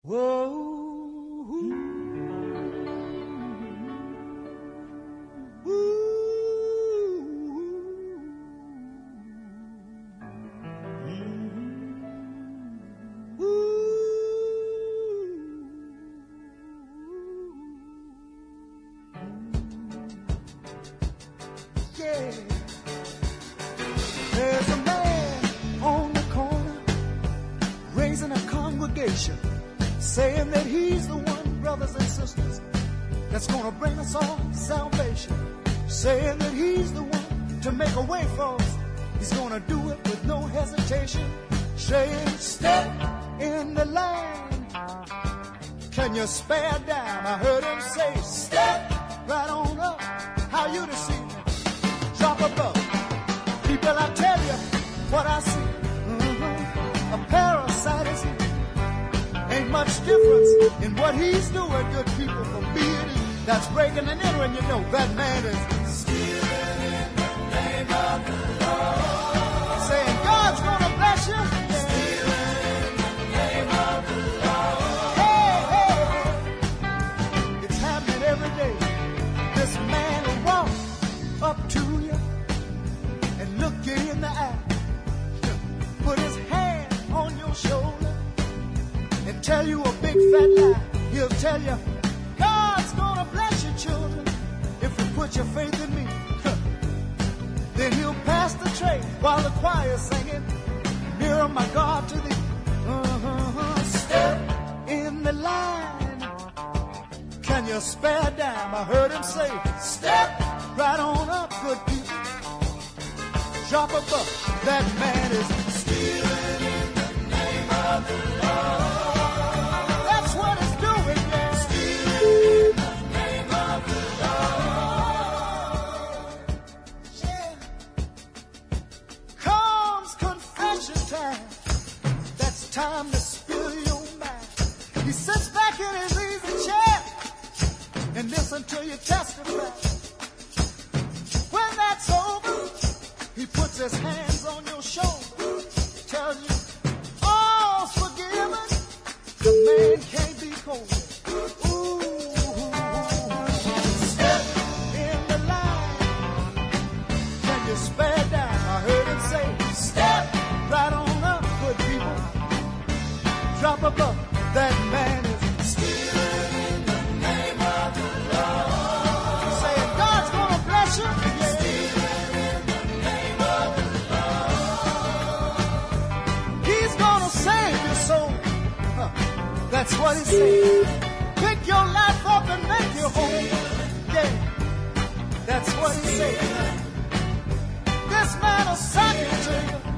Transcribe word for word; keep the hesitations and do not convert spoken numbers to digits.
There's a man on the corner raising a congregation, saying that he's the one, brothers and sisters, that's gonna bring us all salvation. Saying that he's the one to make a way for us. He's gonna do it with no hesitation. Saying, step in the line. Can you spare a dime? I heard him say, step right on up. How you deceive me? Drop a buck. People, I tell you what I see. Mm-hmm. A parasite is here. Ain't much difference in what he's doing, good people, from B and E. That's breaking and entering, you know that man is stealing in the name of the Lord. Saying God's gonna bless you. Stealing in the name of the Lord. Hey, hey, hey. It's happening every day. This man will walk up to you and look you in the eye. Put his hand on your shoulder and tell you a big fat lie. He'll tell you, God's gonna bless your children if you put your faith in me. Then he'll pass the tray while the choir's singing, nearer my God to thee. Uh-huh. Step in the line. Can you spare a dime? I heard him say, step right on up, good people. Drop a buck. That man is stealing in the name of the Lord. That's what it's doing, yeah. Stealing in the name of the Lord. Yeah. Comes confession time. That's time to spill your mind. He sits back in his easy chair and listen to you testify. When that's over, he puts his hands on your shoulder, tells you all's forgiven. The man can't be cold. Ooh, step in the line. Can you spare down? I heard him say, step right on up, good people. Drop a buck. That man is stealing in the name of the Lord. Saying God's gonna bless you. That's what he said. Pick your life up and make your home. Yeah, that's what he said. This man will suck it to you.